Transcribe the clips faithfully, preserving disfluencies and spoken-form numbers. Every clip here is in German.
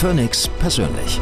Phoenix persönlich.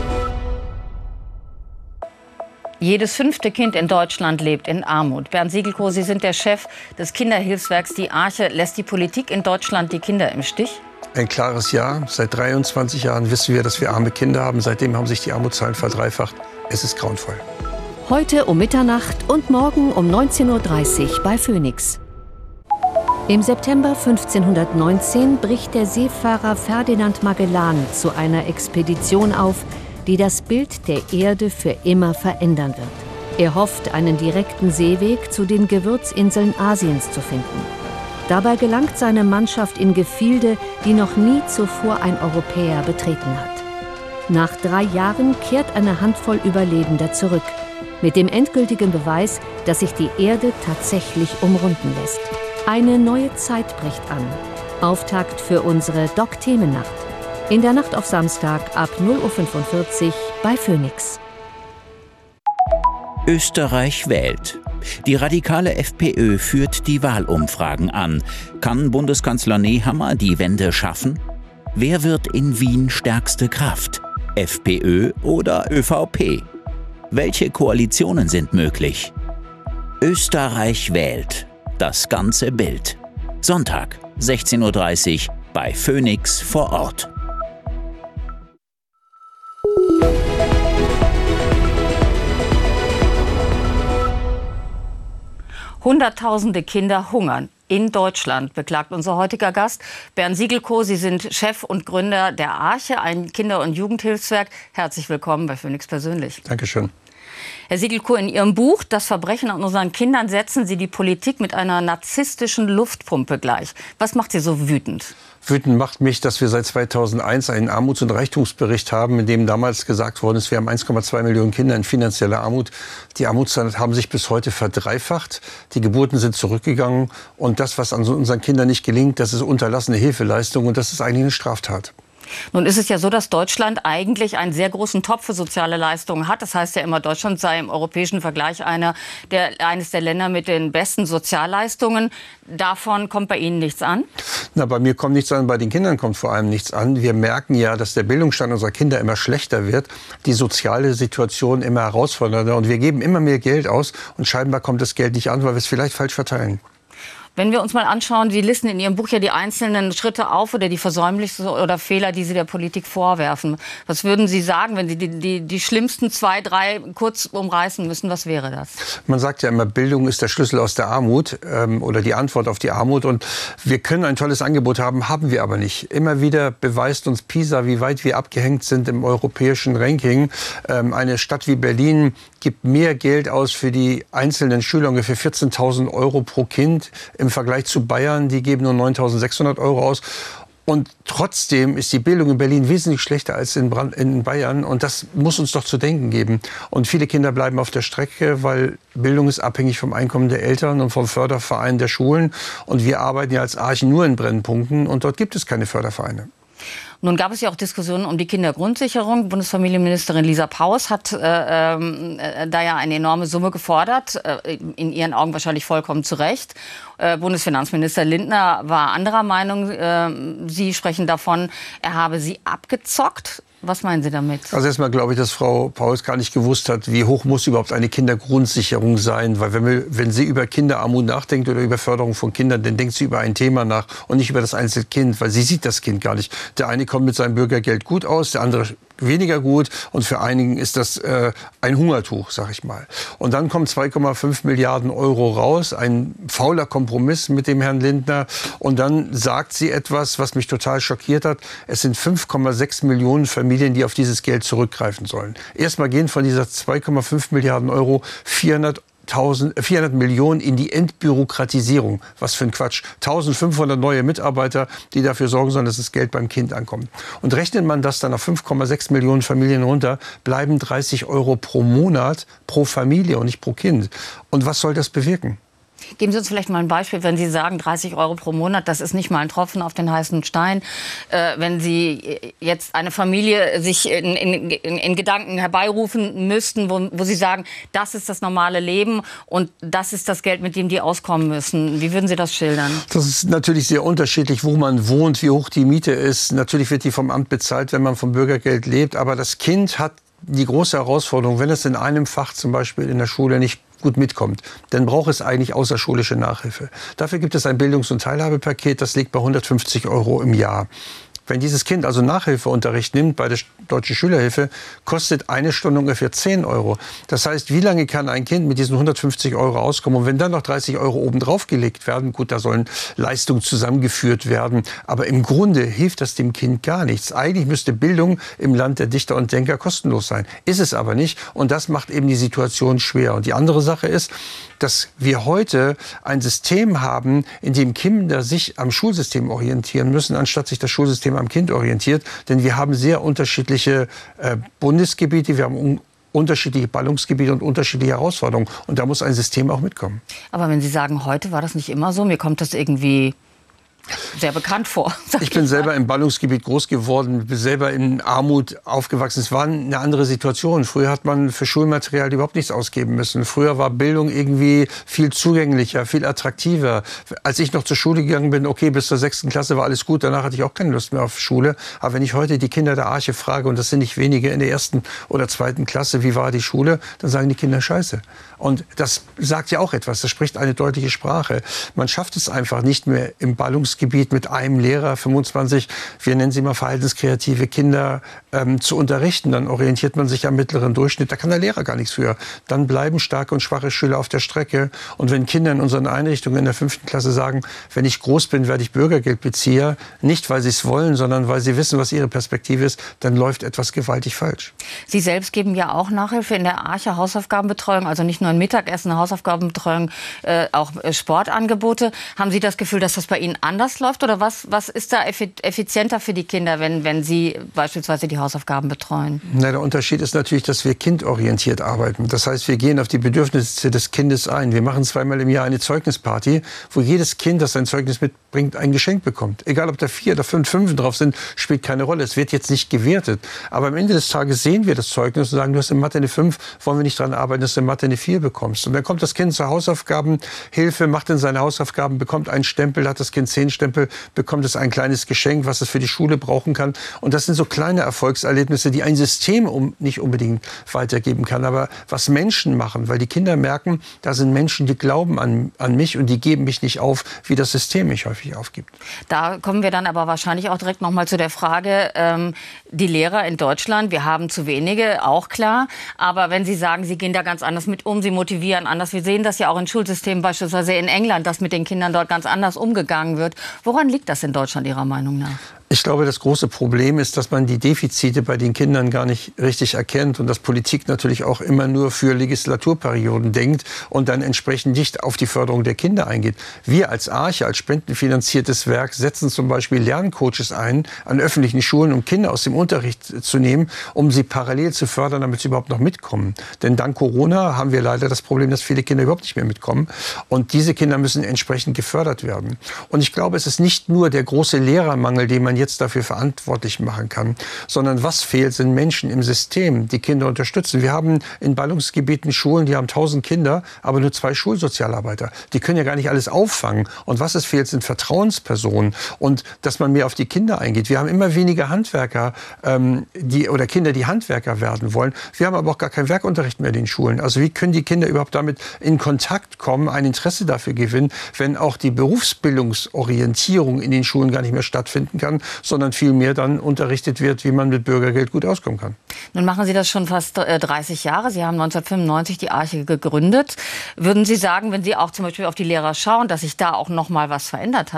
Jedes fünfte Kind in Deutschland lebt in Armut. Bernd Siegelko, Sie sind der Chef des Kinderhilfswerks Die Arche. Lässt die Politik in Deutschland die Kinder im Stich? Ein klares Ja. Seit dreiundzwanzig Jahren wissen wir, dass wir arme Kinder haben. Seitdem haben sich die Armutszahlen verdreifacht. Es ist grauenvoll. Heute um Mitternacht und morgen um neunzehn Uhr dreißig bei Phoenix. Im September fünfzehnhundertneunzehn bricht der Seefahrer Ferdinand Magellan zu einer Expedition auf, die das Bild der Erde für immer verändern wird. Er hofft, einen direkten Seeweg zu den Gewürzinseln Asiens zu finden. Dabei gelangt seine Mannschaft in Gefilde, die noch nie zuvor ein Europäer betreten hat. Nach drei Jahren kehrt eine Handvoll Überlebender zurück, mit dem endgültigen Beweis, dass sich die Erde tatsächlich umrunden lässt. Eine neue Zeit bricht an. Auftakt für unsere Doc-Themennacht. In der Nacht auf Samstag ab null Uhr fünfundvierzig bei Phoenix. Österreich wählt. Die radikale FPÖ führt die Wahlumfragen an. Kann Bundeskanzler Nehammer die Wende schaffen? Wer wird in Wien stärkste Kraft? FPÖ oder ÖVP? Welche Koalitionen sind möglich? Österreich wählt. Das ganze Bild. Sonntag, sechzehn Uhr dreißig bei Phoenix vor Ort. Hunderttausende Kinder hungern in Deutschland, beklagt unser heutiger Gast Bernd Siegelko. Sie sind Chef und Gründer der Arche, ein Kinder- und Jugendhilfswerk. Herzlich willkommen bei Phoenix persönlich. Dankeschön. Herr Siegelko, in Ihrem Buch »Das Verbrechen an unseren Kindern« setzen Sie die Politik mit einer narzisstischen Luftpumpe gleich. Was macht Sie so wütend? Wütend macht mich, dass wir seit zweitausendeins einen Armuts- und Reichtumsbericht haben, in dem damals gesagt worden ist, wir haben eins Komma zwei Millionen Kinder in finanzieller Armut. Die Armutszahlen haben sich bis heute verdreifacht. Die Geburten sind zurückgegangen. Und das, was an unseren Kindern nicht gelingt, das ist unterlassene Hilfeleistung. Und das ist eigentlich eine Straftat. Nun ist es ja so, dass Deutschland eigentlich einen sehr großen Topf für soziale Leistungen hat. Das heißt ja immer, Deutschland sei im europäischen Vergleich einer der, eines der Länder mit den besten Sozialleistungen. Davon kommt bei Ihnen nichts an? Na, bei mir kommt nichts an, bei den Kindern kommt vor allem nichts an. Wir merken ja, dass der Bildungsstand unserer Kinder immer schlechter wird, die soziale Situation immer herausfordernder. Und wir geben immer mehr Geld aus und scheinbar kommt das Geld nicht an, weil wir es vielleicht falsch verteilen. Wenn wir uns mal anschauen, Sie listen in Ihrem Buch ja die einzelnen Schritte auf oder die Versäumnisse oder Fehler, die Sie der Politik vorwerfen. Was würden Sie sagen, wenn Sie die, die, die schlimmsten zwei, drei kurz umreißen müssen? Was wäre das? Man sagt ja immer, Bildung ist der Schlüssel aus der Armut ähm, oder die Antwort auf die Armut. Und wir können ein tolles Angebot haben, haben wir aber nicht. Immer wieder beweist uns PISA, wie weit wir abgehängt sind im europäischen Ranking. Ähm, eine Stadt wie Berlin gibt mehr Geld aus für die einzelnen Schüler, ungefähr vierzehntausend Euro pro Kind. Im Vergleich zu Bayern, die geben nur neuntausendsechshundert Euro aus. Und trotzdem ist die Bildung in Berlin wesentlich schlechter als in, Brand in Bayern. Und das muss uns doch zu denken geben. Und viele Kinder bleiben auf der Strecke, weil Bildung ist abhängig vom Einkommen der Eltern und vom Förderverein der Schulen. Und wir arbeiten ja als Arche nur in Brennpunkten. Und dort gibt es keine Fördervereine. Nun gab es ja auch Diskussionen um die Kindergrundsicherung. Bundesfamilienministerin Lisa Paus hat äh, äh, da ja eine enorme Summe gefordert, äh, in ihren Augen wahrscheinlich vollkommen zu Recht. Äh, Bundesfinanzminister Lindner war anderer Meinung. Äh, Sie sprechen davon, er habe sie abgezockt. Was meinen Sie damit? Also erstmal glaube ich, dass Frau Paus gar nicht gewusst hat, wie hoch muss überhaupt eine Kindergrundsicherung sein. Weil wenn, wir, wenn sie über Kinderarmut nachdenkt oder über Förderung von Kindern, dann denkt sie über ein Thema nach und nicht über das einzelne Kind, weil sie sieht das Kind gar nicht. Der eine kommt mit seinem Bürgergeld gut aus, der andere weniger gut und für einigen ist das äh, ein Hungertuch, sag ich mal. Und dann kommen zwei Komma fünf Milliarden Euro raus, ein fauler Kompromiss mit dem Herrn Lindner. Und dann sagt sie etwas, was mich total schockiert hat. Es sind fünf Komma sechs Millionen Familien, die auf dieses Geld zurückgreifen sollen. Erstmal gehen von dieser zwei Komma fünf Milliarden Euro vierhundert Millionen in die Entbürokratisierung. Was für ein Quatsch. eintausendfünfhundert neue Mitarbeiter, die dafür sorgen sollen, dass das Geld beim Kind ankommt. Und rechnet man das dann auf fünf Komma sechs Millionen Familien runter, bleiben dreißig Euro pro Monat pro Familie und nicht pro Kind. Und was soll das bewirken? Geben Sie uns vielleicht mal ein Beispiel, wenn Sie sagen, dreißig Euro pro Monat, das ist nicht mal ein Tropfen auf den heißen Stein. Äh, wenn Sie jetzt eine Familie sich in, in, in, in Gedanken herbeirufen müssten, wo, wo Sie sagen, das ist das normale Leben und das ist das Geld, mit dem die auskommen müssen. Wie würden Sie das schildern? Das ist natürlich sehr unterschiedlich, wo man wohnt, wie hoch die Miete ist. Natürlich wird die vom Amt bezahlt, wenn man vom Bürgergeld lebt. Aber das Kind hat die große Herausforderung, wenn es in einem Fach zum Beispiel in der Schule nicht gut mitkommt, dann braucht es eigentlich außerschulische Nachhilfe. Dafür gibt es ein Bildungs- und Teilhabepaket, das liegt bei hundertfünfzig Euro im Jahr. Wenn dieses Kind also Nachhilfeunterricht nimmt bei der Deutschen Schülerhilfe, kostet eine Stunde ungefähr zehn Euro. Das heißt, wie lange kann ein Kind mit diesen hundertfünfzig Euro auskommen? Und wenn dann noch dreißig Euro obendrauf gelegt werden, gut, da sollen Leistungen zusammengeführt werden. Aber im Grunde hilft das dem Kind gar nichts. Eigentlich müsste Bildung im Land der Dichter und Denker kostenlos sein. Ist es aber nicht. Und das macht eben die Situation schwer. Und die andere Sache ist, dass wir heute ein System haben, in dem Kinder sich am Schulsystem orientieren müssen, anstatt sich das Schulsystem am Kind orientiert. Denn wir haben sehr unterschiedliche äh, Bundesgebiete, wir haben un unterschiedliche Ballungsgebiete und unterschiedliche Herausforderungen. Und da muss ein System auch mitkommen. Aber wenn Sie sagen, heute war das nicht immer so, mir kommt das irgendwie sehr bekannt vor. Ich bin selber im Ballungsgebiet groß geworden, bin selber in Armut aufgewachsen. Es war eine andere Situation. Früher hat man für Schulmaterial überhaupt nichts ausgeben müssen. Früher war Bildung irgendwie viel zugänglicher, viel attraktiver. Als ich noch zur Schule gegangen bin, okay, bis zur sechsten Klasse war alles gut. Danach hatte ich auch keine Lust mehr auf Schule. Aber wenn ich heute die Kinder der Arche frage, und das sind nicht wenige in der ersten oder zweiten Klasse, wie war die Schule, dann sagen die Kinder Scheiße. Und das sagt ja auch etwas. Das spricht eine deutliche Sprache. Man schafft es einfach nicht mehr im Ballungsgebiet mit einem Lehrer, fünfundzwanzig, wir nennen sie mal verhaltenskreative Kinder, ähm, zu unterrichten. Dann orientiert man sich am mittleren Durchschnitt. Da kann der Lehrer gar nichts für. Dann bleiben starke und schwache Schüler auf der Strecke. Und wenn Kinder in unseren Einrichtungen in der fünften Klasse sagen, wenn ich groß bin, werde ich Bürgergeldbezieher, nicht weil sie es wollen, sondern weil sie wissen, was ihre Perspektive ist, dann läuft etwas gewaltig falsch. Sie selbst geben ja auch Nachhilfe in der Arche, Hausaufgabenbetreuung, also nicht nur ein Mittagessen, Hausaufgabenbetreuung, äh, auch äh, Sportangebote. Haben Sie das Gefühl, dass das bei Ihnen anders läuft? Oder was, was ist da effizienter für die Kinder, wenn, wenn Sie beispielsweise die Hausaufgaben betreuen? Na, der Unterschied ist natürlich, dass wir kindorientiert arbeiten. Das heißt, wir gehen auf die Bedürfnisse des Kindes ein. Wir machen zweimal im Jahr eine Zeugnisparty, wo jedes Kind, das sein Zeugnis mitbringt, ein Geschenk bekommt. Egal, ob da vier oder fünf Fünfen drauf sind, spielt keine Rolle. Es wird jetzt nicht gewertet. Aber am Ende des Tages sehen wir das Zeugnis und sagen, du hast in Mathe eine fünf, wollen wir nicht daran arbeiten, dass du in Mathe eine vier bekommst. Und dann kommt das Kind zur Hausaufgabenhilfe, macht dann seine Hausaufgaben, bekommt einen Stempel, hat das Kind zehn Stempel, bekommt es ein kleines Geschenk, was es für die Schule brauchen kann. Und das sind so kleine Erfolgserlebnisse, die ein System um, nicht unbedingt weitergeben kann, aber was Menschen machen, weil die Kinder merken, da sind Menschen, die glauben an, an mich und die geben mich nicht auf, wie das System mich häufig aufgibt. Da kommen wir dann aber wahrscheinlich auch direkt noch mal zu der Frage, ähm, die Lehrer in Deutschland, wir haben zu wenige, auch klar, aber wenn Sie sagen, Sie gehen da ganz anders mit um, Sie motivieren anders, wir sehen das ja auch in Schulsystemen, beispielsweise in England, dass mit den Kindern dort ganz anders umgegangen wird. Woran liegt das in Deutschland Ihrer Meinung nach? Ich glaube, das große Problem ist, dass man die Defizite bei den Kindern gar nicht richtig erkennt und dass Politik natürlich auch immer nur für Legislaturperioden denkt und dann entsprechend nicht auf die Förderung der Kinder eingeht. Wir als Arche, als spendenfinanziertes Werk, setzen zum Beispiel Lerncoaches ein an öffentlichen Schulen, um Kinder aus dem Unterricht zu nehmen, um sie parallel zu fördern, damit sie überhaupt noch mitkommen. Denn dank Corona haben wir leider das Problem, dass viele Kinder überhaupt nicht mehr mitkommen. Und diese Kinder müssen entsprechend gefördert werden. Und ich glaube, es ist nicht nur der große Lehrermangel, den man jetzt dafür verantwortlich machen kann, sondern was fehlt, sind Menschen im System, die Kinder unterstützen. Wir haben in Ballungsgebieten Schulen, die haben tausend Kinder, aber nur zwei Schulsozialarbeiter. Die können ja gar nicht alles auffangen. Und was es fehlt, sind Vertrauenspersonen und dass man mehr auf die Kinder eingeht. Wir haben immer weniger Handwerker ähm, die, oder Kinder, die Handwerker werden wollen. Wir haben aber auch gar keinen Werkunterricht mehr in den Schulen. Also wie können die Kinder überhaupt damit in Kontakt kommen, ein Interesse dafür gewinnen, wenn auch die Berufsbildungsorientierung in den Schulen gar nicht mehr stattfinden kann, sondern vielmehr dann unterrichtet wird, wie man mit Bürgergeld gut auskommen kann. Nun machen Sie das schon fast dreißig Jahre. Sie haben neunzehnhundertfünfundneunzig die Arche gegründet. Würden Sie sagen, wenn Sie auch zum Beispiel auf die Lehrer schauen, dass sich da auch noch mal was verändert hat?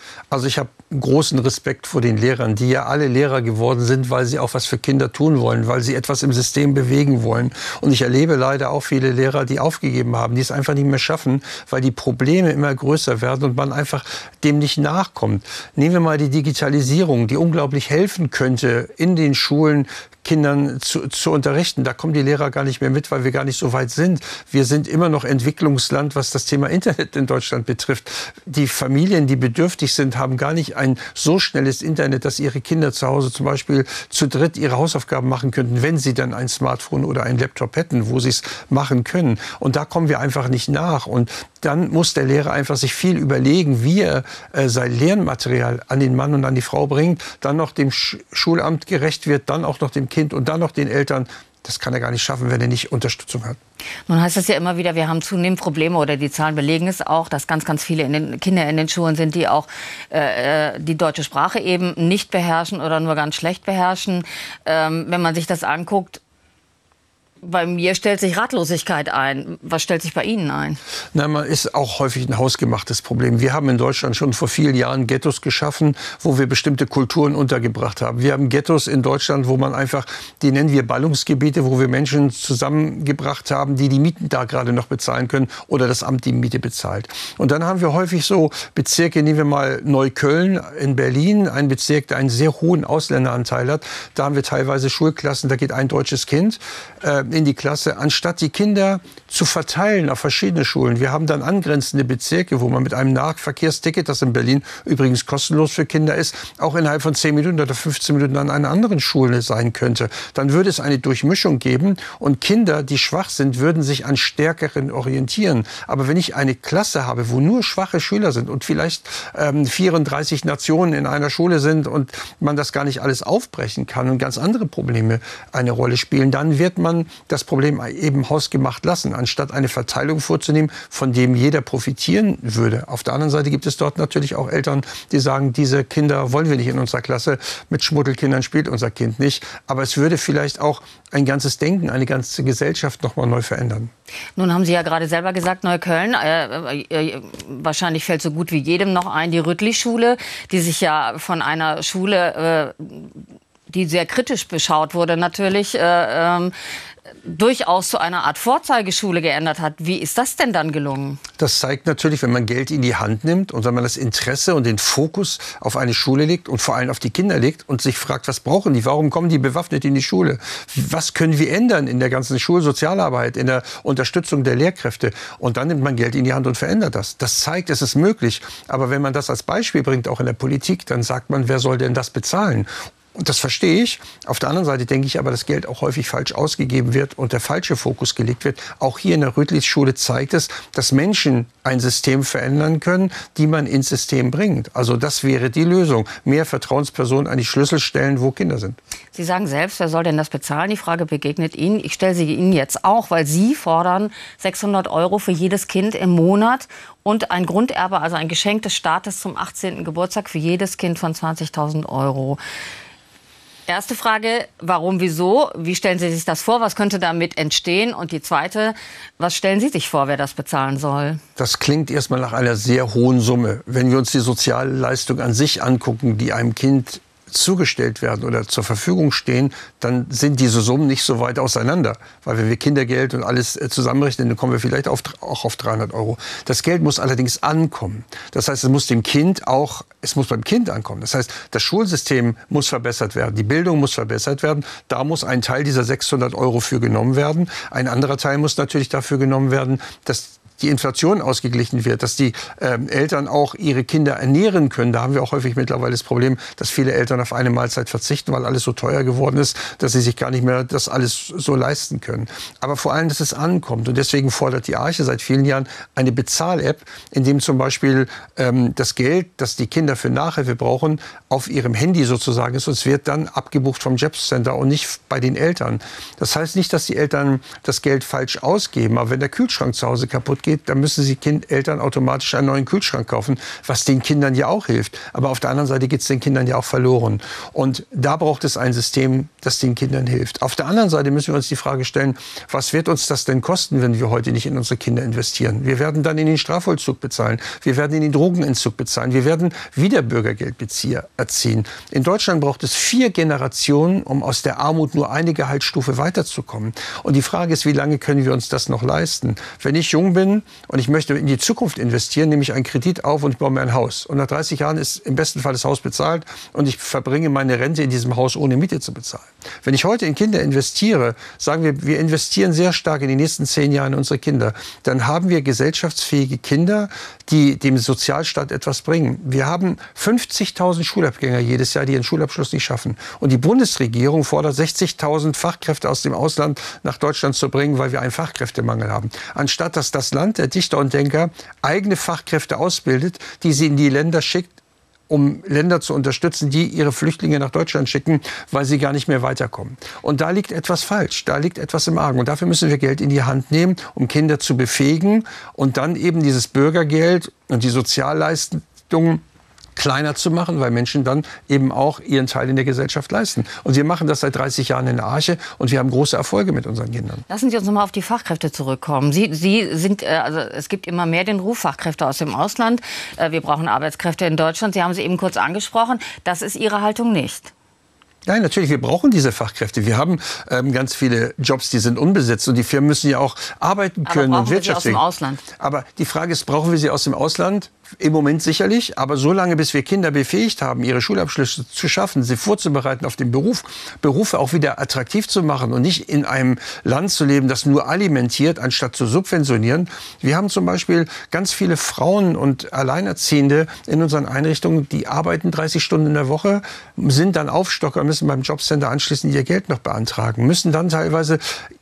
Also ich habe großen Respekt vor den Lehrern, die ja alle Lehrer geworden sind, weil sie auch was für Kinder tun wollen, weil sie etwas im System bewegen wollen. Und ich erlebe leider auch viele Lehrer, die aufgegeben haben, die es einfach nicht mehr schaffen, weil die Probleme immer größer werden und man einfach dem nicht nachkommt. Nehmen wir mal die Digitalisierung, die unglaublich helfen könnte, in den Schulen Kindern zu, zu unterrichten. Da kommen die Lehrer gar nicht mehr mit, weil wir gar nicht so weit sind. Wir sind immer noch Entwicklungsland, was das Thema Internet in Deutschland betrifft. Die Familien, die bedürftig sind, haben gar nicht ein so schnelles Internet, dass ihre Kinder zu Hause zum Beispiel zu dritt ihre Hausaufgaben machen könnten, wenn sie dann ein Smartphone oder ein Laptop hätten, wo sie es machen können. Und da kommen wir einfach nicht nach. Und dann muss der Lehrer einfach sich viel überlegen, wie er äh, sein Lernmaterial an den Mann und an die Frau bringt, dann noch dem Sch- Schulamt gerecht wird, dann auch noch dem Kind und dann noch den Eltern. Das kann er gar nicht schaffen, wenn er nicht Unterstützung hat. Nun heißt es ja immer wieder, wir haben zunehmend Probleme, oder die Zahlen belegen es auch, dass ganz, ganz viele in den Kinder in den Schulen sind, die auch äh, die deutsche Sprache eben nicht beherrschen oder nur ganz schlecht beherrschen. Ähm, wenn man sich das anguckt, bei mir stellt sich Ratlosigkeit ein. Was stellt sich bei Ihnen ein? Na, man ist auch häufig ein hausgemachtes Problem. Wir haben in Deutschland schon vor vielen Jahren Ghettos geschaffen, wo wir bestimmte Kulturen untergebracht haben. Wir haben Ghettos in Deutschland, wo man einfach, die nennen wir Ballungsgebiete, wo wir Menschen zusammengebracht haben, die die Mieten da gerade noch bezahlen können oder das Amt die Miete bezahlt. Und dann haben wir häufig so Bezirke, nehmen wir mal Neukölln in Berlin, ein Bezirk, der einen sehr hohen Ausländeranteil hat. Da haben wir teilweise Schulklassen, da geht ein deutsches Kind äh, in die Klasse, anstatt die Kinder zu verteilen auf verschiedene Schulen. Wir haben dann angrenzende Bezirke, wo man mit einem Nahverkehrsticket, das in Berlin übrigens kostenlos für Kinder ist, auch innerhalb von zehn Minuten oder fünfzehn Minuten an einer anderen Schule sein könnte. Dann würde es eine Durchmischung geben und Kinder, die schwach sind, würden sich an Stärkeren orientieren. Aber wenn ich eine Klasse habe, wo nur schwache Schüler sind und vielleicht ähm, vierunddreißig Nationen in einer Schule sind und man das gar nicht alles aufbrechen kann und ganz andere Probleme eine Rolle spielen, dann wird man das Problem eben hausgemacht lassen, anstatt eine Verteilung vorzunehmen, von dem jeder profitieren würde. Auf der anderen Seite gibt es dort natürlich auch Eltern, die sagen, diese Kinder wollen wir nicht in unserer Klasse, mit Schmuddelkindern spielt unser Kind nicht. Aber es würde vielleicht auch ein ganzes Denken, eine ganze Gesellschaft noch mal neu verändern. Nun haben Sie ja gerade selber gesagt, Neukölln, äh, äh, wahrscheinlich fällt so gut wie jedem noch ein, die Rüttli-Schule, die sich ja von einer Schule, äh, die sehr kritisch beschaut wurde, natürlich, äh, ähm, durchaus zu einer Art Vorzeigeschule geändert hat. Wie ist das denn dann gelungen? Das zeigt natürlich, wenn man Geld in die Hand nimmt und wenn man das Interesse und den Fokus auf eine Schule legt und vor allem auf die Kinder legt und sich fragt, was brauchen die? Warum kommen die bewaffnet in die Schule? Was können wir ändern in der ganzen Schulsozialarbeit, in der Unterstützung der Lehrkräfte? Und dann nimmt man Geld in die Hand und verändert das. Das zeigt, es ist möglich. Aber wenn man das als Beispiel bringt, auch in der Politik, dann sagt man, wer soll denn das bezahlen? Und das verstehe ich. Auf der anderen Seite denke ich aber, dass Geld auch häufig falsch ausgegeben wird und der falsche Fokus gelegt wird. Auch hier in der Rüttli-Schule zeigt es, dass Menschen ein System verändern können, die man ins System bringt. Also das wäre die Lösung. Mehr Vertrauenspersonen an die Schlüsselstellen, wo Kinder sind. Sie sagen selbst, wer soll denn das bezahlen? Die Frage begegnet Ihnen. Ich stelle sie Ihnen jetzt auch, weil Sie fordern sechshundert Euro für jedes Kind im Monat und ein Grunderbe, also ein Geschenk des Staates zum achtzehnten Geburtstag für jedes Kind von zwanzigtausend Euro. Erste Frage, warum, wieso? Wie stellen Sie sich das vor? Was könnte damit entstehen? Und die zweite, was stellen Sie sich vor, wer das bezahlen soll? Das klingt erstmal nach einer sehr hohen Summe. Wenn wir uns die Sozialleistung an sich angucken, die einem Kind zugestellt werden oder zur Verfügung stehen, dann sind diese Summen nicht so weit auseinander. Weil wenn wir Kindergeld und alles zusammenrechnen, dann kommen wir vielleicht auf, auch auf dreihundert Euro. Das Geld muss allerdings ankommen. Das heißt, es muss dem Kind auch, es muss beim Kind ankommen. Das heißt, das Schulsystem muss verbessert werden, die Bildung muss verbessert werden. Da muss ein Teil dieser sechshundert Euro für genommen werden. Ein anderer Teil muss natürlich dafür genommen werden, dass die Inflation ausgeglichen wird, dass die ähm, Eltern auch ihre Kinder ernähren können. Da haben wir auch häufig mittlerweile das Problem, dass viele Eltern auf eine Mahlzeit verzichten, weil alles so teuer geworden ist, dass sie sich gar nicht mehr das alles so leisten können. Aber vor allem, dass es ankommt. Und deswegen fordert die Arche seit vielen Jahren eine Bezahl-App, in dem zum Beispiel ähm, das Geld, das die Kinder für Nachhilfe brauchen, auf ihrem Handy sozusagen ist. Und es wird dann abgebucht vom Jobcenter und nicht bei den Eltern. Das heißt nicht, dass die Eltern das Geld falsch ausgeben. Aber wenn der Kühlschrank zu Hause kaputt kaputt geht, dann müssen sie kind, Eltern automatisch einen neuen Kühlschrank kaufen, was den Kindern ja auch hilft. Aber auf der anderen Seite geht es den Kindern ja auch verloren. Und da braucht es ein System, das den Kindern hilft. Auf der anderen Seite müssen wir uns die Frage stellen, was wird uns das denn kosten, wenn wir heute nicht in unsere Kinder investieren? Wir werden dann in den Strafvollzug bezahlen. Wir werden in den Drogenentzug bezahlen. Wir werden wieder Bürgergeldbezieher erziehen. In Deutschland braucht es vier Generationen, um aus der Armut nur eine Gehaltsstufe weiterzukommen. Und die Frage ist, wie lange können wir uns das noch leisten? Wenn ich jung bin und ich möchte in die Zukunft investieren, nehme ich einen Kredit auf und ich baue mir ein Haus. Und nach dreißig Jahren ist im besten Fall das Haus bezahlt und ich verbringe meine Rente in diesem Haus ohne Miete zu bezahlen. Wenn ich heute in Kinder investiere, sagen wir, wir investieren sehr stark in die nächsten zehn Jahre in unsere Kinder, dann haben wir gesellschaftsfähige Kinder, die dem Sozialstaat etwas bringen. Wir haben fünfzigtausend Schulabgänger jedes Jahr, die ihren Schulabschluss nicht schaffen. Und die Bundesregierung fordert sechzigtausend Fachkräfte aus dem Ausland nach Deutschland zu bringen, weil wir einen Fachkräftemangel haben. Anstatt dass das Land der Dichter und Denker eigene Fachkräfte ausbildet, die sie in die Länder schickt, um Länder zu unterstützen, die ihre Flüchtlinge nach Deutschland schicken, weil sie gar nicht mehr weiterkommen. Und da liegt etwas falsch, da liegt etwas im Argen. Und dafür müssen wir Geld in die Hand nehmen, um Kinder zu befähigen und dann eben dieses Bürgergeld und die Sozialleistungen kleiner zu machen, weil Menschen dann eben auch ihren Teil in der Gesellschaft leisten. Und wir machen das seit dreißig Jahren in der Arche und wir haben große Erfolge mit unseren Kindern. Lassen Sie uns noch mal auf die Fachkräfte zurückkommen. Sie, Sie sind, also es gibt immer mehr den Ruf, Fachkräfte aus dem Ausland. Wir brauchen Arbeitskräfte in Deutschland. Sie haben sie eben kurz angesprochen. Das ist Ihre Haltung nicht. Nein, natürlich, wir brauchen diese Fachkräfte. Wir haben ähm, ganz viele Jobs, die sind unbesetzt und die Firmen müssen ja auch arbeiten können und wirtschaften. Aber brauchen wir sie aus dem Ausland? Aber die Frage ist, brauchen wir sie aus dem Ausland? Im Moment sicherlich, aber so lange, bis wir Kinder befähigt haben, ihre Schulabschlüsse zu schaffen, sie vorzubereiten auf den Beruf, Berufe auch wieder attraktiv zu machen und nicht in einem Land zu leben, das nur alimentiert, anstatt zu subventionieren. Wir haben zum Beispiel ganz viele Frauen und Alleinerziehende in unseren Einrichtungen, die arbeiten dreißig Stunden in der Woche, sind dann Aufstocker, müssen beim Jobcenter anschließend ihr Geld noch beantragen, müssen dann teilweise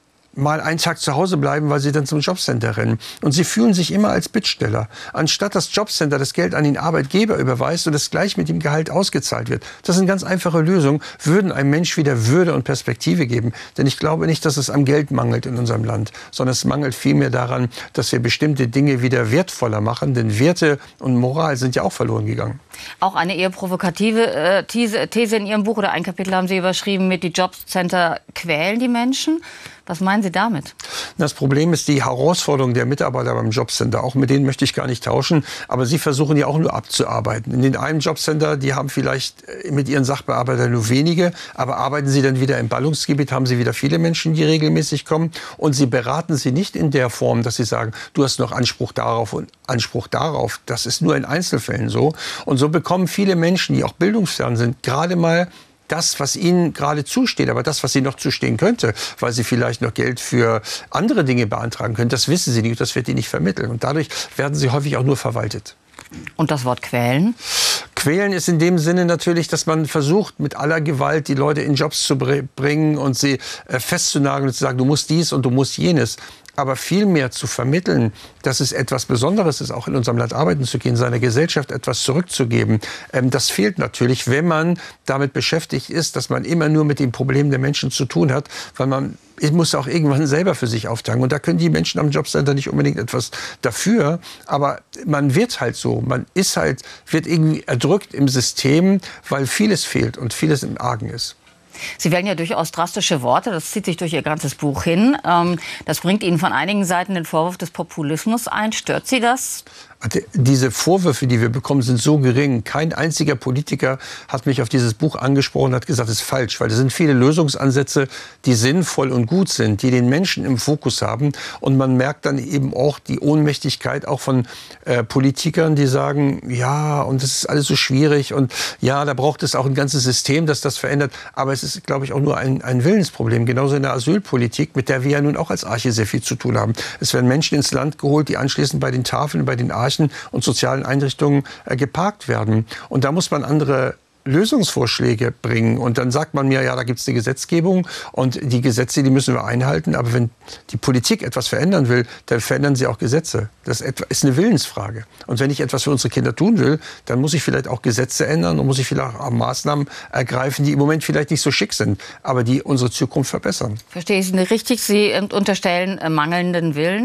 mal einen Tag zu Hause bleiben, weil sie dann zum Jobcenter rennen. Und sie fühlen sich immer als Bittsteller. Anstatt das Jobcenter das Geld an den Arbeitgeber überweist und es gleich mit dem Gehalt ausgezahlt wird. Das sind ganz einfache Lösungen, würden einem Mensch wieder Würde und Perspektive geben. Denn ich glaube nicht, dass es am Geld mangelt in unserem Land, sondern es mangelt vielmehr daran, dass wir bestimmte Dinge wieder wertvoller machen. Denn Werte und Moral sind ja auch verloren gegangen. Auch eine eher provokative äh, These, These in Ihrem Buch oder ein Kapitel haben Sie überschrieben mit, die Jobcenter quälen die Menschen. Was meinen Sie damit? Das Problem ist die Herausforderung der Mitarbeiter beim Jobcenter. Auch mit denen möchte ich gar nicht tauschen. Aber sie versuchen ja auch nur abzuarbeiten. In den einen Jobcenter, die haben vielleicht mit ihren Sachbearbeitern nur wenige. Aber arbeiten sie dann wieder im Ballungsgebiet, haben sie wieder viele Menschen, die regelmäßig kommen. Und sie beraten sie nicht in der Form, dass sie sagen, du hast noch Anspruch darauf und Anspruch darauf. Das ist nur in Einzelfällen so. Und so bekommen viele Menschen, die auch bildungsfern sind, gerade mal das, was ihnen gerade zusteht, aber das, was ihnen noch zustehen könnte, weil sie vielleicht noch Geld für andere Dinge beantragen können, das wissen sie nicht, das wird ihnen nicht vermitteln. Und dadurch werden sie häufig auch nur verwaltet. Und das Wort quälen? Quälen ist in dem Sinne natürlich, dass man versucht, mit aller Gewalt die Leute in Jobs zu bringen und sie äh, festzunageln und zu sagen, du musst dies und du musst jenes. Aber vielmehr zu vermitteln, dass es etwas Besonderes ist, auch in unserem Land arbeiten zu gehen, seiner Gesellschaft etwas zurückzugeben, ähm, das fehlt natürlich, wenn man damit beschäftigt ist, dass man immer nur mit den Problemen der Menschen zu tun hat, weil man muss auch irgendwann selber für sich auftanken. Und da können die Menschen am Jobcenter nicht unbedingt etwas dafür, aber man wird halt so, man ist halt, wird irgendwie erdrückt im System, weil vieles fehlt und vieles im Argen ist. Sie wählen ja durchaus drastische Worte, das zieht sich durch Ihr ganzes Buch hin. Das bringt Ihnen von einigen Seiten den Vorwurf des Populismus ein. Stört Sie das? Diese Vorwürfe, die wir bekommen, sind so gering. Kein einziger Politiker hat mich auf dieses Buch angesprochen und hat gesagt, es ist falsch. Weil es sind viele Lösungsansätze, die sinnvoll und gut sind, die den Menschen im Fokus haben. Und man merkt dann eben auch die Ohnmächtigkeit auch von äh, Politikern, die sagen, ja, und das ist alles so schwierig. Und ja, da braucht es auch ein ganzes System, das das verändert. Aber es ist, glaube ich, auch nur ein, ein Willensproblem. Genauso in der Asylpolitik, mit der wir ja nun auch als Arche sehr viel zu tun haben. Es werden Menschen ins Land geholt, die anschließend bei den Tafeln, bei den Archen und sozialen Einrichtungen äh, geparkt werden. Und da muss man andere Lösungsvorschläge bringen. Und dann sagt man mir, ja, da gibt es eine Gesetzgebung und die Gesetze, die müssen wir einhalten. Aber wenn die Politik etwas verändern will, dann verändern sie auch Gesetze. Das ist eine Willensfrage. Und wenn ich etwas für unsere Kinder tun will, dann muss ich vielleicht auch Gesetze ändern und muss ich vielleicht auch Maßnahmen ergreifen, die im Moment vielleicht nicht so schick sind, aber die unsere Zukunft verbessern. Verstehe ich Sie richtig? Sie unterstellen mangelnden Willen?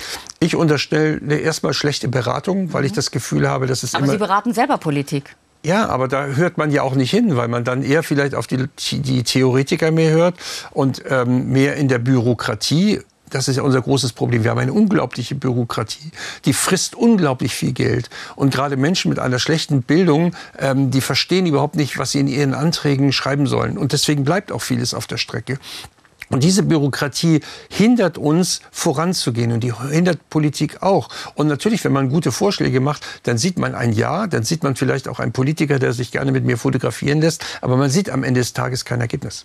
Ich unterstelle erstmal schlechte Beratung, weil ich das Gefühl habe, dass es Aber immer... Sie beraten selber Politik. Ja, aber da hört man ja auch nicht hin, weil man dann eher vielleicht auf die, die Theoretiker mehr hört und ähm, mehr in der Bürokratie. Das ist ja unser großes Problem. Wir haben eine unglaubliche Bürokratie, die frisst unglaublich viel Geld. Und gerade Menschen mit einer schlechten Bildung, ähm, die verstehen überhaupt nicht, was sie in ihren Anträgen schreiben sollen. Und deswegen bleibt auch vieles auf der Strecke. Und diese Bürokratie hindert uns, voranzugehen. Und die hindert Politik auch. Und natürlich, wenn man gute Vorschläge macht, dann sieht man ein Ja, dann sieht man vielleicht auch einen Politiker, der sich gerne mit mir fotografieren lässt. Aber man sieht am Ende des Tages kein Ergebnis.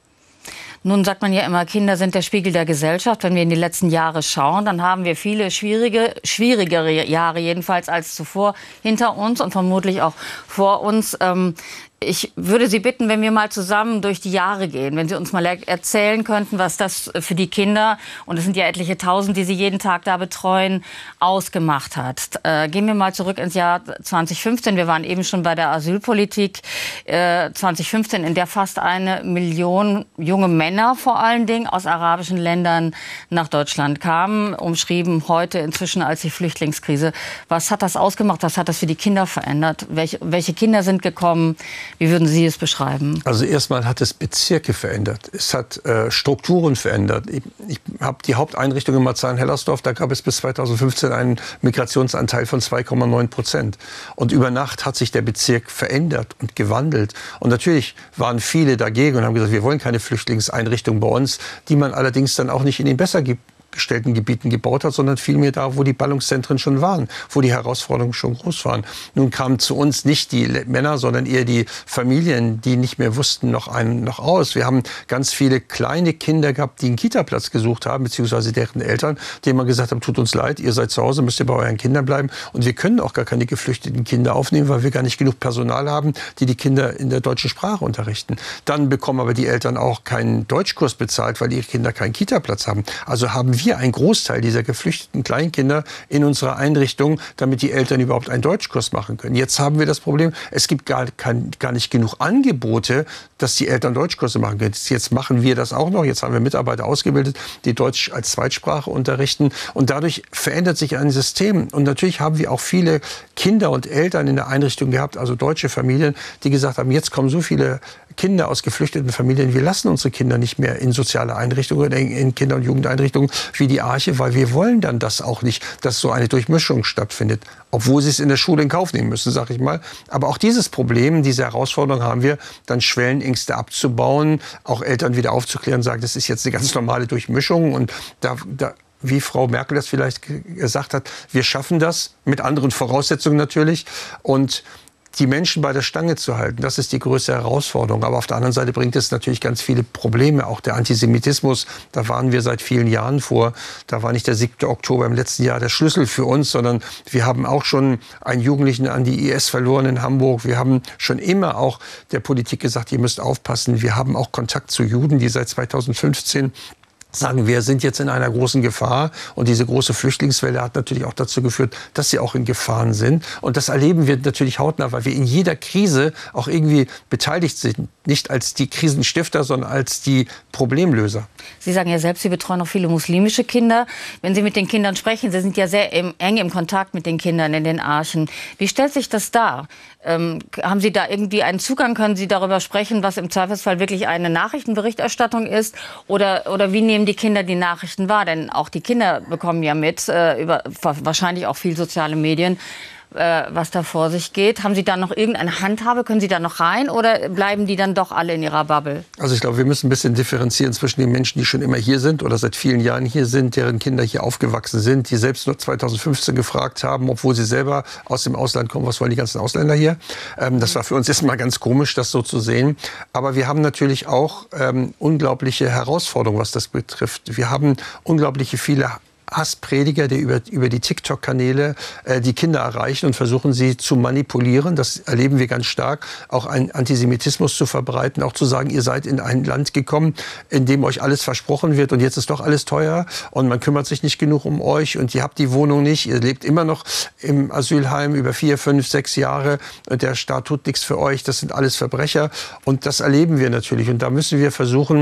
Nun sagt man ja immer, Kinder sind der Spiegel der Gesellschaft. Wenn wir in die letzten Jahre schauen, dann haben wir viele schwierige, schwierigere Jahre jedenfalls als zuvor hinter uns und vermutlich auch vor uns. Ähm, Ich würde Sie bitten, wenn wir mal zusammen durch die Jahre gehen, wenn Sie uns mal erzählen könnten, was das für die Kinder, und es sind ja etliche Tausend, die Sie jeden Tag da betreuen, ausgemacht hat. Äh, gehen wir mal zurück ins Jahr zwanzig fünfzehn. Wir waren eben schon bei der Asylpolitik. Äh, zwanzig fünfzehn, in der fast eine Million junge Männer vor allen Dingen aus arabischen Ländern nach Deutschland kamen, umschrieben heute inzwischen als die Flüchtlingskrise. Was hat das ausgemacht? Was hat das für die Kinder verändert? Welche, welche Kinder sind gekommen? Wie würden Sie es beschreiben? Also erstmal hat es Bezirke verändert. Es hat äh, Strukturen verändert. Ich, ich habe die Haupteinrichtung in Marzahn-Hellersdorf, da gab es bis zweitausendfünfzehn einen Migrationsanteil von zwei Komma neun Prozent. Und über Nacht hat sich der Bezirk verändert und gewandelt. Und natürlich waren viele dagegen und haben gesagt, wir wollen keine Flüchtlingseinrichtung bei uns, die man allerdings dann auch nicht in den besser gibt. gestellten Gebieten gebaut hat, sondern vielmehr da, wo die Ballungszentren schon waren, wo die Herausforderungen schon groß waren. Nun kamen zu uns nicht die Männer, sondern eher die Familien, die nicht mehr wussten, noch ein, noch aus. Wir haben ganz viele kleine Kinder gehabt, die einen Kita-Platz gesucht haben, beziehungsweise deren Eltern, denen man gesagt haben, tut uns leid, ihr seid zu Hause, müsst ihr bei euren Kindern bleiben. Und wir können auch gar keine geflüchteten Kinder aufnehmen, weil wir gar nicht genug Personal haben, die die Kinder in der deutschen Sprache unterrichten. Dann bekommen aber die Eltern auch keinen Deutschkurs bezahlt, weil ihre Kinder keinen Kita-Platz haben. Also haben wir einen Großteil dieser geflüchteten Kleinkinder in unserer Einrichtung, damit die Eltern überhaupt einen Deutschkurs machen können. Jetzt haben wir das Problem, es gibt gar, kein, gar nicht genug Angebote, dass die Eltern Deutschkurse machen können. Jetzt machen wir das auch noch. Jetzt haben wir Mitarbeiter ausgebildet, die Deutsch als Zweitsprache unterrichten. Und dadurch verändert sich ein System. Und natürlich haben wir auch viele Kinder und Eltern in der Einrichtung gehabt, also deutsche Familien, die gesagt haben, jetzt kommen so viele Kinder aus geflüchteten Familien, wir lassen unsere Kinder nicht mehr in soziale Einrichtungen, in Kinder- und Jugendeinrichtungen wie die Arche, weil wir wollen dann das auch nicht, dass so eine Durchmischung stattfindet. Obwohl sie es in der Schule in Kauf nehmen müssen, sag ich mal. Aber auch dieses Problem, diese Herausforderung haben wir, dann Schwellenängste abzubauen, auch Eltern wieder aufzuklären, sagen, das ist jetzt eine ganz normale Durchmischung und da, da wie Frau Merkel das vielleicht gesagt hat, wir schaffen das mit anderen Voraussetzungen natürlich und die Menschen bei der Stange zu halten, das ist die größte Herausforderung. Aber auf der anderen Seite bringt es natürlich ganz viele Probleme. Auch der Antisemitismus, da waren wir seit vielen Jahren vor. Da war nicht der siebte Oktober im letzten Jahr der Schlüssel für uns, sondern wir haben auch schon einen Jugendlichen an die I S verloren in Hamburg. Wir haben schon immer auch der Politik gesagt, ihr müsst aufpassen. Wir haben auch Kontakt zu Juden, die seit zweitausendfünfzehn sagen, wir sind jetzt in einer großen Gefahr. Und diese große Flüchtlingswelle hat natürlich auch dazu geführt, dass sie auch in Gefahren sind. Und das erleben wir natürlich hautnah, weil wir in jeder Krise auch irgendwie beteiligt sind. Nicht als die Krisenstifter, sondern als die Problemlöser. Sie sagen ja selbst, Sie betreuen auch viele muslimische Kinder. Wenn Sie mit den Kindern sprechen, Sie sind ja sehr im, eng im Kontakt mit den Kindern in den Archen. Wie stellt sich das dar? Ähm, haben Sie da irgendwie einen Zugang? Können Sie darüber sprechen, was im Zweifelsfall wirklich eine Nachrichtenberichterstattung ist? Oder, oder wie nehmen die Kinder die Nachrichten wahr? Denn auch die Kinder bekommen ja mit, äh, über wahrscheinlich auch viel soziale Medien, äh, was da vor sich geht. Haben Sie da noch irgendeine Handhabe? Können Sie da noch rein? Oder bleiben die dann doch alle in ihrer Bubble? Also ich glaube, wir müssen ein bisschen differenzieren zwischen den Menschen, die schon immer hier sind oder seit vielen Jahren hier sind, deren Kinder hier aufgewachsen sind, die selbst nur zweitausendfünfzehn gefragt haben, obwohl sie selber aus dem Ausland kommen, was wollen die ganzen Ausländer hier? Ähm, das war für uns erstmal ganz komisch, das so zu sehen. Aber wir haben natürlich auch ähm, unglaubliche Herausforderungen, was das betrifft. Wir haben unglaubliche viele Hassprediger, die über, über die TikTok-Kanäle äh, die Kinder erreichen und versuchen, sie zu manipulieren. Das erleben wir ganz stark. Auch einen Antisemitismus zu verbreiten, auch zu sagen, ihr seid in ein Land gekommen, in dem euch alles versprochen wird und jetzt ist doch alles teuer und man kümmert sich nicht genug um euch und ihr habt die Wohnung nicht. Ihr lebt immer noch im Asylheim über vier, fünf, sechs Jahre und der Staat tut nichts für euch. Das sind alles Verbrecher und das erleben wir natürlich. Und da müssen wir versuchen,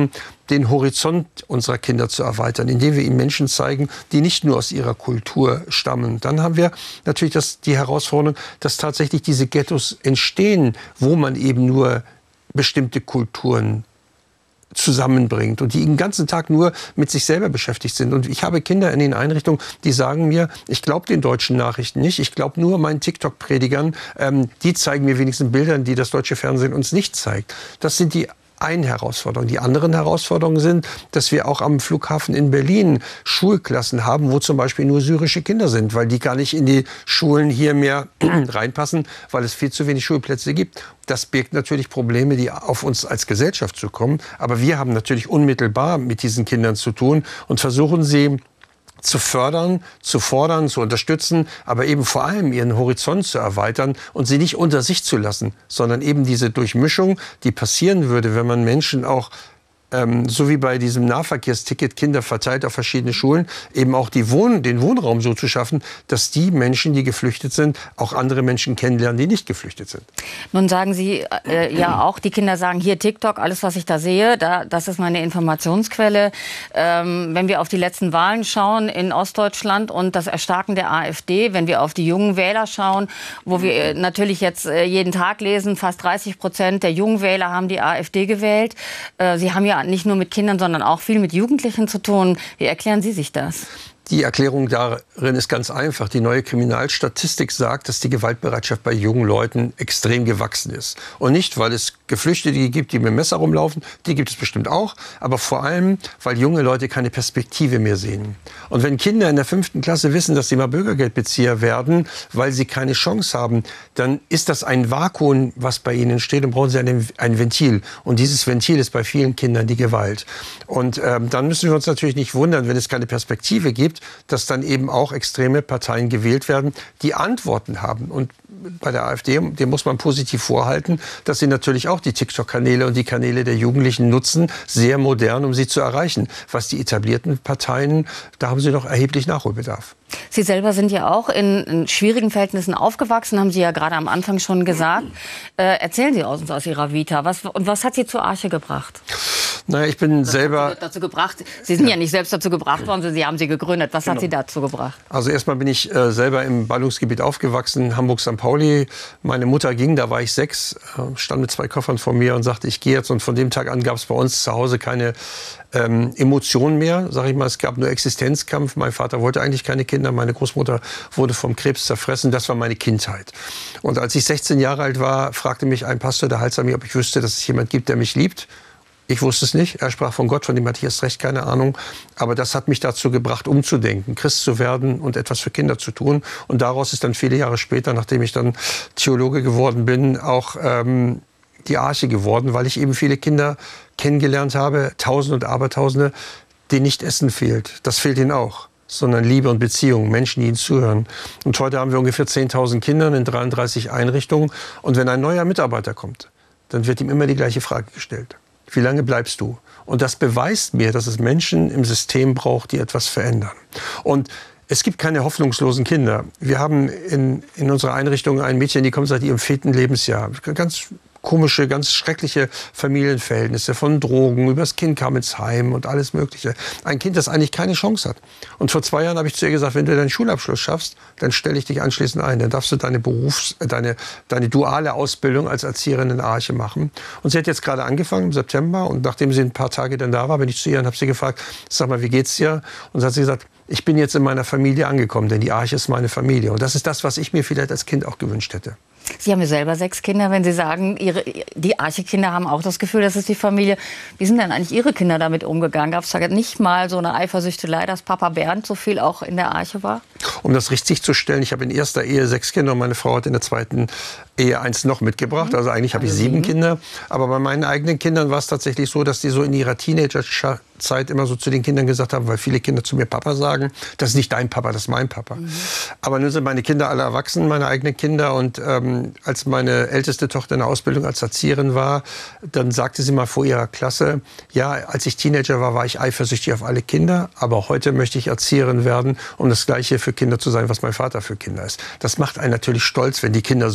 den Horizont unserer Kinder zu erweitern, indem wir ihnen Menschen zeigen, die nicht nur aus ihrer Kultur stammen. Dann haben wir natürlich das, die Herausforderung, dass tatsächlich diese Ghettos entstehen, wo man eben nur bestimmte Kulturen zusammenbringt und die den ganzen Tag nur mit sich selber beschäftigt sind. Und ich habe Kinder in den Einrichtungen, die sagen mir, ich glaube den deutschen Nachrichten nicht, ich glaube nur meinen TikTok-Predigern, ähm, die zeigen mir wenigstens Bilder, die das deutsche Fernsehen uns nicht zeigt. Das sind die eine Herausforderung. Die anderen Herausforderungen sind, dass wir auch am Flughafen in Berlin Schulklassen haben, wo zum Beispiel nur syrische Kinder sind, weil die gar nicht in die Schulen hier mehr reinpassen, weil es viel zu wenig Schulplätze gibt. Das birgt natürlich Probleme, die auf uns als Gesellschaft zukommen. Aber wir haben natürlich unmittelbar mit diesen Kindern zu tun und versuchen sie zu fördern, zu fordern, zu unterstützen, aber eben vor allem ihren Horizont zu erweitern und sie nicht unter sich zu lassen, sondern eben diese Durchmischung, die passieren würde, wenn man Menschen auch ähm, so wie bei diesem Nahverkehrsticket Kinder verteilt auf verschiedene Schulen, eben auch die Wohn-, den Wohnraum so zu schaffen, dass die Menschen, die geflüchtet sind, auch andere Menschen kennenlernen, die nicht geflüchtet sind. Nun sagen Sie äh, ja auch, die Kinder sagen, hier TikTok, alles was ich da sehe, da, das ist meine Informationsquelle. Ähm, wenn wir auf die letzten Wahlen schauen in Ostdeutschland und das Erstarken der AfD, wenn wir auf die jungen Wähler schauen, wo wir äh, natürlich jetzt äh, jeden Tag lesen, fast dreißig Prozent der jungen Wähler haben die AfD gewählt. Äh, Sie haben ja nicht nur mit Kindern, sondern auch viel mit Jugendlichen zu tun. Wie erklären Sie sich das? Die Erklärung darin ist ganz einfach. Die neue Kriminalstatistik sagt, dass die Gewaltbereitschaft bei jungen Leuten extrem gewachsen ist. Und nicht, weil es Geflüchtete gibt, die mit dem Messer rumlaufen, die gibt es bestimmt auch, aber vor allem, weil junge Leute keine Perspektive mehr sehen. Und wenn Kinder in der fünften Klasse wissen, dass sie mal Bürgergeldbezieher werden, weil sie keine Chance haben, dann ist das ein Vakuum, was bei ihnen entsteht, und brauchen sie ein, ein Ventil. Und dieses Ventil ist bei vielen Kindern die Gewalt. Und ähm, dann müssen wir uns natürlich nicht wundern, wenn es keine Perspektive gibt, dass dann eben auch extreme Parteien gewählt werden, die Antworten haben. Und bei der AfD, dem muss man positiv vorhalten, dass sie natürlich auch die TikTok-Kanäle und die Kanäle der Jugendlichen nutzen, sehr modern, um sie zu erreichen. Was die etablierten Parteien, da haben sie noch erheblich Nachholbedarf. Sie selber sind ja auch in, in schwierigen Verhältnissen aufgewachsen, haben Sie ja gerade am Anfang schon gesagt. Äh, erzählen Sie uns aus Ihrer Vita. Was, und was hat Sie zur Arche gebracht? Naja, ich bin das selber... Hat Sie dazu gebracht. Sie sind ja. ja nicht selbst dazu gebracht worden, Sie haben sie gegründet. Was genau. hat Sie dazu gebracht? Also erstmal bin ich äh, selber im Ballungsgebiet aufgewachsen, Hamburg-Sankt Pauli. Meine Mutter ging, da war ich sechs, äh, stand mit zwei Koffern vor mir und sagte, ich gehe jetzt. Und von dem Tag an gab es bei uns zu Hause keine ähm, Emotionen mehr, sag ich mal. Es gab nur Existenzkampf. Mein Vater wollte eigentlich keine Kinder. Meine Großmutter wurde vom Krebs zerfressen. Das war meine Kindheit. Und als ich sechzehn Jahre alt war, fragte mich ein Pastor der Heilsarmee, ob ich wüsste, dass es jemand gibt, der mich liebt. Ich wusste es nicht. Er sprach von Gott, von dem hatte ich erst recht keine Ahnung. Aber das hat mich dazu gebracht, umzudenken, Christ zu werden und etwas für Kinder zu tun. Und daraus ist dann viele Jahre später, nachdem ich dann Theologe geworden bin, auch ähm, die Arche geworden, weil ich eben viele Kinder kennengelernt habe, Tausende und Abertausende, denen nicht Essen fehlt. Das fehlt ihnen auch, sondern Liebe und Beziehung, Menschen, die ihnen zuhören. Und heute haben wir ungefähr zehntausend Kinder in dreiunddreißig Einrichtungen. Und wenn ein neuer Mitarbeiter kommt, dann wird ihm immer die gleiche Frage gestellt. Wie lange bleibst du? Und das beweist mir, dass es Menschen im System braucht, die etwas verändern. Und es gibt keine hoffnungslosen Kinder. Wir haben in, in unserer Einrichtung ein Mädchen, die kommt seit ihrem vierten Lebensjahr. Ganz komische, ganz schreckliche Familienverhältnisse, von Drogen, übers Kind kam ins Heim und alles Mögliche. Ein Kind, das eigentlich keine Chance hat. Und vor zwei Jahren habe ich zu ihr gesagt, wenn du deinen Schulabschluss schaffst, dann stelle ich dich anschließend ein. Dann darfst du deine Berufs-, deine, deine duale Ausbildung als Erzieherin in Arche machen. Und sie hat jetzt gerade angefangen im September. Und nachdem sie ein paar Tage dann da war, bin ich zu ihr und habe sie gefragt, sag mal, wie geht's dir? Und so hat sie gesagt, ich bin jetzt in meiner Familie angekommen, denn die Arche ist meine Familie. Und das ist das, was ich mir vielleicht als Kind auch gewünscht hätte. Sie haben ja selber sechs Kinder. Wenn Sie sagen, ihre, die Arche-Kinder haben auch das Gefühl, das ist die Familie. Wie sind denn eigentlich Ihre Kinder damit umgegangen? Gab es da nicht mal so eine Eifersüchtelei, dass Papa Bernd so viel auch in der Arche war? Um das richtig zu stellen, ich habe in erster Ehe sechs Kinder und meine Frau hat in der zweiten Ehe eins noch mitgebracht. Also eigentlich habe ich sieben Kinder. Aber bei meinen eigenen Kindern war es tatsächlich so, dass die so in ihrer Teenagerzeit immer so zu den Kindern gesagt haben, weil viele Kinder zu mir Papa sagen, das ist nicht dein Papa, das ist mein Papa. Mhm. Aber nun sind meine Kinder alle erwachsen, meine eigenen Kinder. Und ähm, als meine älteste Tochter in der Ausbildung als Erzieherin war, dann sagte sie mal vor ihrer Klasse, ja, als ich Teenager war, war ich eifersüchtig auf alle Kinder. Aber heute möchte ich Erzieherin werden, um das Gleiche für Kinder zu sein, was mein Vater für Kinder ist. Das macht einen natürlich stolz, wenn die Kinder so denken.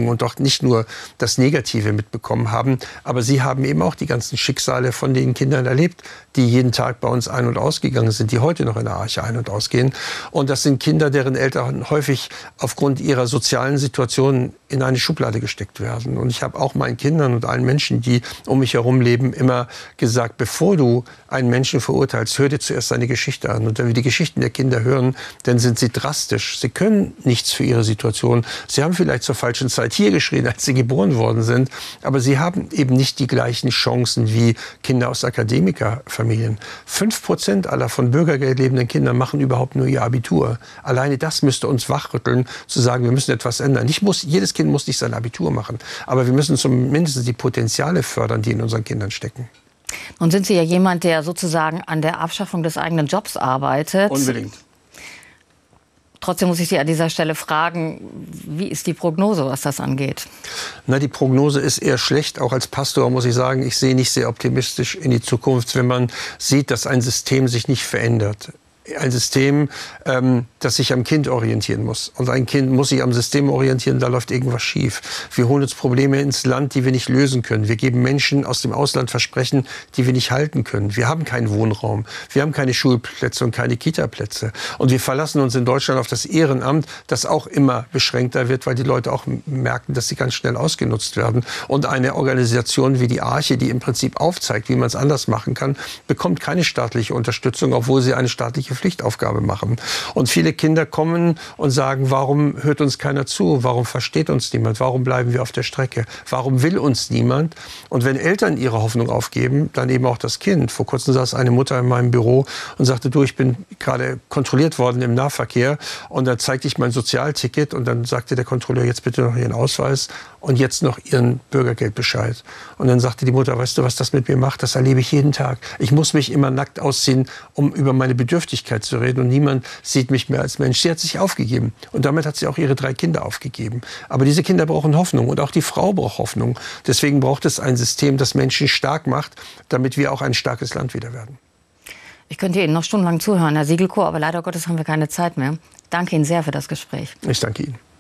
kriegen und doch nicht nur das Negative mitbekommen haben. Aber sie haben eben auch die ganzen Schicksale von den Kindern erlebt, die jeden Tag bei uns ein- und ausgegangen sind, die heute noch in der Arche ein- und ausgehen. Und das sind Kinder, deren Eltern häufig aufgrund ihrer sozialen Situation in eine Schublade gesteckt werden. Und ich habe auch meinen Kindern und allen Menschen, die um mich herum leben, immer gesagt, bevor du einen Menschen verurteilst, hör dir zuerst seine Geschichte an. Und wenn wir die Geschichten der Kinder hören, dann sind sie drastisch. Sie können nichts für ihre Situation. Sie haben vielleicht zur falschen Zeit hier geschrien, als sie geboren worden sind. Aber sie haben eben nicht die gleichen Chancen wie Kinder aus Akademikerfamilien. Fünf Prozent aller von Bürgergeld lebenden Kinder machen überhaupt nur ihr Abitur. Alleine das müsste uns wachrütteln, zu sagen, wir müssen etwas ändern. Nicht muss, jedes Kind muss nicht sein Abitur machen. Aber wir müssen zumindest die Potenziale fördern, die in unseren Kindern stecken. Nun sind Sie ja jemand, der sozusagen an der Abschaffung des eigenen Jobs arbeitet. Unbedingt. Trotzdem muss ich Sie an dieser Stelle fragen, wie ist die Prognose, was das angeht? Na, die Prognose ist eher schlecht. Auch als Pastor muss ich sagen, ich sehe nicht sehr optimistisch in die Zukunft, wenn man sieht, dass ein System sich nicht verändert. Ein System, ähm, das sich am Kind orientieren muss. Und ein Kind muss sich am System orientieren, da läuft irgendwas schief. Wir holen uns Probleme ins Land, die wir nicht lösen können. Wir geben Menschen aus dem Ausland Versprechen, die wir nicht halten können. Wir haben keinen Wohnraum, wir haben keine Schulplätze und keine Kita-Plätze. Und wir verlassen uns in Deutschland auf das Ehrenamt, das auch immer beschränkter wird, weil die Leute auch merken, dass sie ganz schnell ausgenutzt werden. Und eine Organisation wie die Arche, die im Prinzip aufzeigt, wie man es anders machen kann, bekommt keine staatliche Unterstützung, obwohl sie eine staatliche Pflichtaufgabe machen. Und viele Kinder kommen und sagen, warum hört uns keiner zu? Warum versteht uns niemand? Warum bleiben wir auf der Strecke? Warum will uns niemand? Und wenn Eltern ihre Hoffnung aufgeben, dann eben auch das Kind. Vor kurzem saß eine Mutter in meinem Büro und sagte, du, ich bin gerade kontrolliert worden im Nahverkehr und dann zeigte ich mein Sozialticket und dann sagte der Kontrolleur, jetzt bitte noch Ihren Ausweis und jetzt noch Ihren Bürgergeldbescheid. Und dann sagte die Mutter, weißt du, was das mit mir macht? Das erlebe ich jeden Tag. Ich muss mich immer nackt ausziehen, um über meine Bedürftigkeit zu reden und niemand sieht mich mehr als Mensch. Sie hat sich aufgegeben und damit hat sie auch ihre drei Kinder aufgegeben. Aber diese Kinder brauchen Hoffnung und auch die Frau braucht Hoffnung. Deswegen braucht es ein System, das Menschen stark macht, damit wir auch ein starkes Land wieder werden. Ich könnte Ihnen noch stundenlang zuhören, Herr Siegelko, aber leider Gottes haben wir keine Zeit mehr. Danke Ihnen sehr für das Gespräch. Ich danke Ihnen.